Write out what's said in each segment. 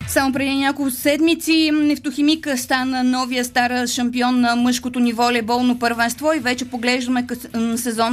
Само преди няколко седмици Нефтохимик стана новия стар шампион на мъжкото ни волейболно първенство и вече поглеждаме сезон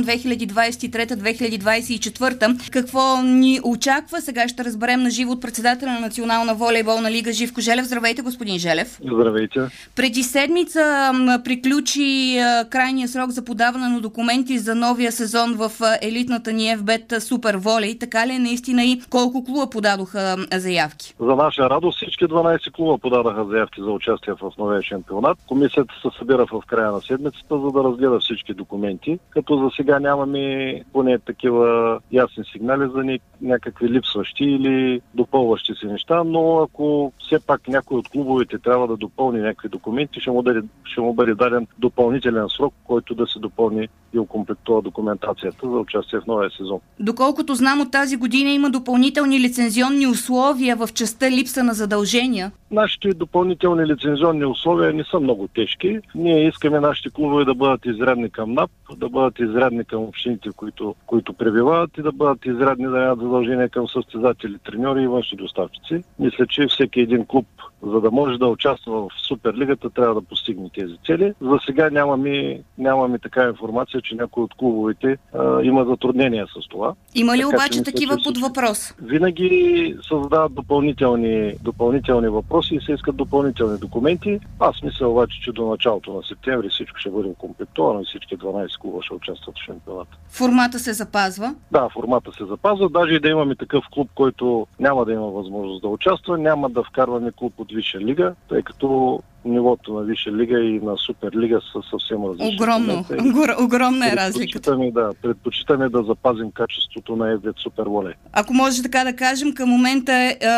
2023-2024. Какво ни очаква? Сега ще разберем на живо от председателя на Национална волейболна лига Живко Желев. Здравейте, господин Желев. Здравейте. Преди седмица приключи крайния срок за подаване на документи за новия сезон в елитната ни FBET Супер Волей. Така ли е наистина и колко клуба подадоха заявки? За наша радост всички 12 клуба подадаха заявки за участие в новия шампионат. Комисията се събира в края на седмицата, за да разгледа всички документи, като за сега нямаме поне такива ясни сигнали за някакви липсващи или допълващи се неща, но ако все пак някой от клубовете трябва да допълни някакви документи, ще му бъде даден допълнителен срок, който да се допълни и окомплектува документацията за участие в новия сезон. Доколкото знам, от тази година има допълнителни лицензионни условия в частта липса на задължения. Нашите допълнителни лицензионни условия не са много тежки. Ние искаме нашите клубове да бъдат изрядни към НАП, да бъдат изрядни към общините, които пребивават, и да бъдат изрядни да нямат задължения към състезатели, треньори и външни доставчици. Мисля, че всеки един клуб, за да може да участва в Суперлигата, трябва да постигне тези цели. За сега нямаме такава информация, че някои от клубовете има затруднения с това. Има ли обаче такива под въпрос? Винаги създават допълнителни въпроси и се искат допълнителни документи. Аз мисля обаче, че до началото на септември всичко ще бъде комплектовано и всички 12 клуба ще участват в шампионата. Формата се запазва? Да, формата се запазва. Даже и да имаме такъв клуб, който няма да има възможност да участва, няма да вкарваме клуб от Висша лига, тъй като нивото на Висша лига и на Суперлига са съвсем различни. Огромна е разликата. Предпочитаме да запазим качеството на FBET Супер Волей. Ако може така да кажем, към момента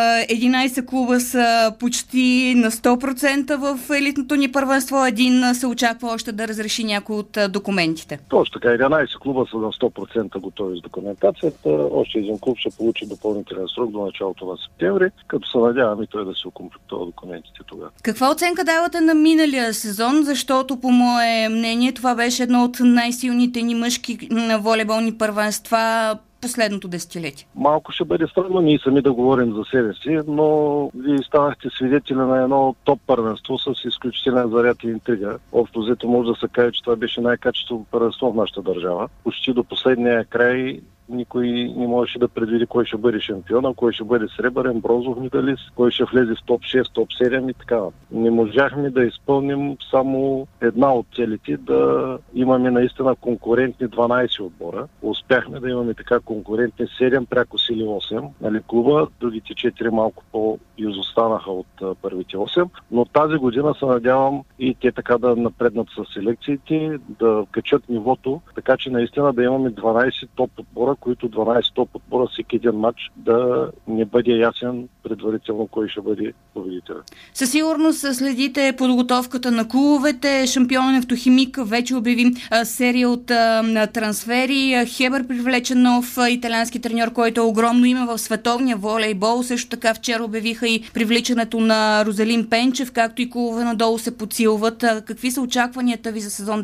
11 клуба са почти на 100% в елитното ни първенство, един се очаква още да разреши някой от документите. Точно така, 11 клуба са на 100% готови с документацията, още един клуб ще получи допълнителен срок до началото на септември, като се надяваме той да се окомплектува документите тогава. Каква оценка давате на миналия сезон, защото по мое мнение това беше едно от най-силните ни мъжки волейболни първенства последното десетилетие? Малко ще бъде странно ние сами да говорим за себе си, но вие станахте свидетели на едно топ първенство с изключителен заряд и интрига. Общо взето може да се каже, че това беше най-качествено първенство в нашата държава. Почти до последния край никой не можеше да предвиди кой ще бъде шампион, кой ще бъде сребърен, бронзов медалист, кой ще влезе в топ 6, топ 7 и така. Не можахме да изпълним само една от целите, да имаме наистина конкурентни 12 отбора. Успяхме да имаме така конкурентни 7, пряко сили 8 клуба, другите 4 малко по-изостанаха от първите 8, но тази година се надявам и те така да напреднат с селекциите, да качат нивото, така че наистина да имаме 12 топ отбора, които 12 топ отбора всеки един матч да не бъде ясен предварително кой ще бъде победител. Със сигурност следите подготовката на клубовете. Шампион Нефтохимик вече обяви серия от трансфери. Хебър привлече нов италиански треньор, който е огромно име в световния волейбол. Също така вчера обявиха и привличането на Розалин Пенчев, както и клубове надолу се подсилват. Какви са очакванията ви за сезон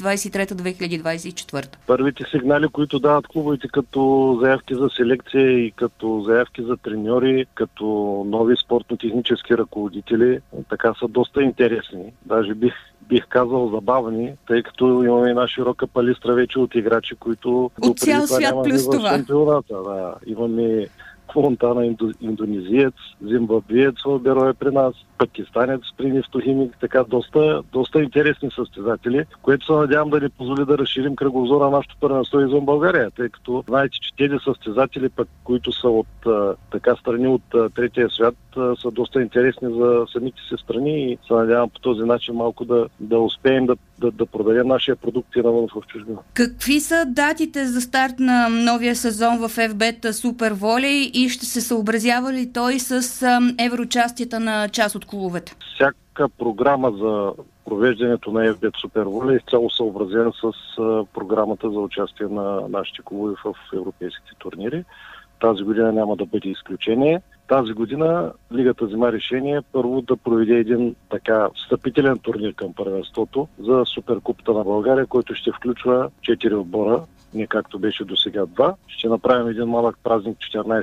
2023-2024? Първите сигнали, които дават клубовете като заявки за селекция и като заявки за треньори, като нови спортно-технически ръководители, така са доста интересни. Даже бих казал забавни, тъй като имаме една широка палистра вече от играчи, които от цял свят плюс това. Да, имаме Фонтана, индонезиец, зимбабвиец в Берое при нас, пакистанец при Нефтохимик, така доста интересни състезатели, което се надявам да ни позволи да разширим кръгозора на нашото първенство извън България, тъй като знаете, че тези състезатели, които са от страни от третия свят, са доста интересни за самите си страни и се надявам по този начин малко да успеем да продадем нашия продукт и навън в чужбина. Какви са датите за старт на новия сезон в FBET Супер Волей и ще се съобразява ли той с евроучастията на част от клубовете? Всяка програма за провеждането на FBET Супер Волей е изцяло съобразена с програмата за участие на нашите клубове в европейските турнири. Тази година няма да бъде изключение. Тази година Лигата взема решение първо да проведе един така встъпителен турнир към първенството за Суперкупата на България, който ще включва 4 отбора не както беше до сега 2. Ще направим един малък празник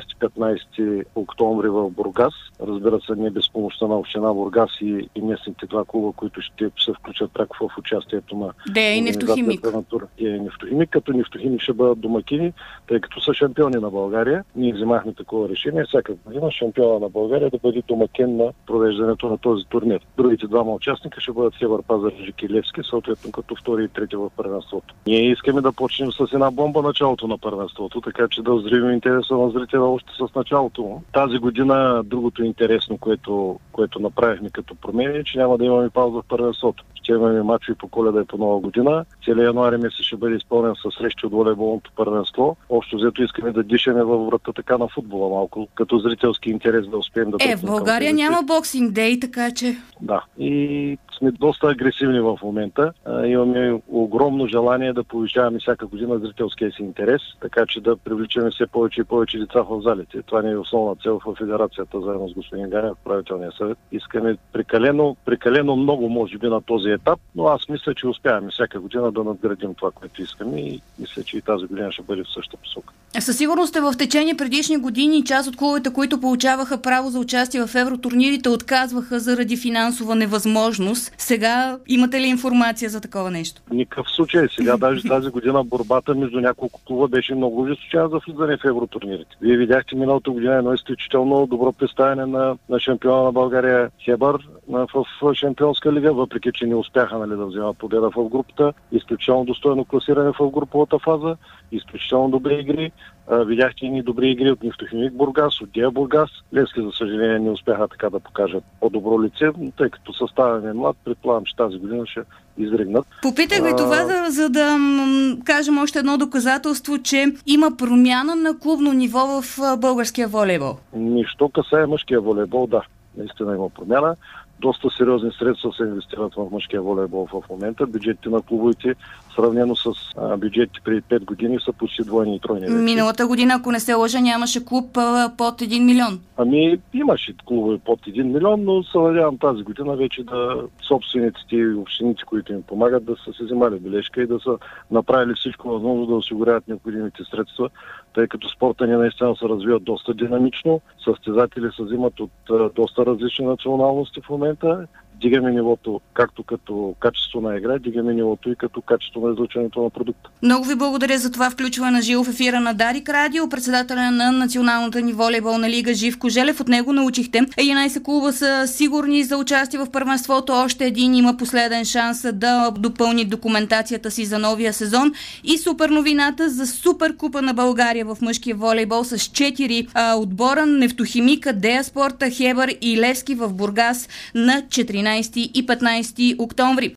14-15 октомври в Бургас. Разбира се, не без помощта на община Бургас и местните два клуба, които ще се включат пряко в участието на Дея и Нефтохимик. Дея и Нефтохимик, като Нефтохимик ще бъдат домакини, тъй като са шампиони на България. Ние вземахме такова решение всяка година шампиона на България да бъде домакен на провеждането на този турнир. Другите двама участника ще бъдат Хебър Пазарджик и Левски, съответно като втори и трети в първенството. Ние искаме да почнем с една бомба началото на първенството, така че да взривим интереса на зрителя още с началото му. Тази година другото интересно, което направихме като промени, е, че няма да имаме пауза в първенството. Ще имаме мачове по Коледа и по Нова година. Целият януари месец ще бъде изпълнен с срещи от волейболното първенство. Общо взето искаме да дишаме във врата така на футбола малко, като зрителски интерес да успеем да... В България няма боксинг дей, така че... Да. И сме доста агресивни в момента. Имаме огромно желание да повишаваме всяка година зрителския си интерес, така че да привличаме все повече и повече деца в залите. Това не е основна цел в федерацията, заедно с господин Ганев, правителния съвет. Искаме прекалено много, може би, на този етап, но аз мисля, че успяваме всяка година да надградим това, което искаме и мисля, че и тази година ще бъде в същата посока. Със сигурност в течение предишни години част от клубовете, които получаваха право за участие в евротурнирите, отказваха заради финансова невъзможност. Сега имате ли информация за такова нещо? Никакъв случай. Сега даже тази година борбата между няколко клуба беше много височена за влизане в евротурнирите. Вие видяхте миналата година едно изключително добро представяне на шампиона на България Хебър в Шампионска лига, въпреки че не успяха да вземат победа в групата. Изключително достойно класиране в груповата фаза, изключително добри игри. Видяхте и добри игри от Нефтохимик Бургас, от Дея Бургас. Левски, за съжаление, не успяха така да покажат по-добро лице, но тъй като съставен е млад, предполагам, че тази година ще изригнат. Попитах ви това, за да кажем още едно доказателство, че има промяна на клубно ниво в българския волейбол. Нищо касае мъжкия волейбол, да. Наистина има промяна. Доста сериозни средства се инвестират в мъжкия волейбол в момента. Бюджетите на клубовете, сравнено с бюджетите преди 5 години, са почти двойни и тройни. Миналата година, ако не се лъжа, нямаше клуб под 1 милион. Имаше клубове под 1 милион, но се надявам тази година вече да собствениците и общините, които им помагат, да са се вземали бележка и да са направили всичко възможно да осигуряват необходимите средства, тъй като спорта ни наистина се развива доста динамично. Състезатели се взимат от доста различни националности в момента. Дигаме нивото както като качество на игра, дигаме нивото и като качество на излъчването на продукта. Много ви благодаря за това включване на живо в ефира на Дарик Радио. Председателя на Националната ни волейболна лига Живко Желев. От него научихте. 11 клуба са сигурни за участие в първенството. Още един има последен шанс да допълни документацията си за новия сезон. И супер новината за Суперкупа на България в мъжкия волейбол с 4 отбора: Нефтохимика, Дея Спорта, Хебър и Левски в Бургас на 14 и 15 октомври.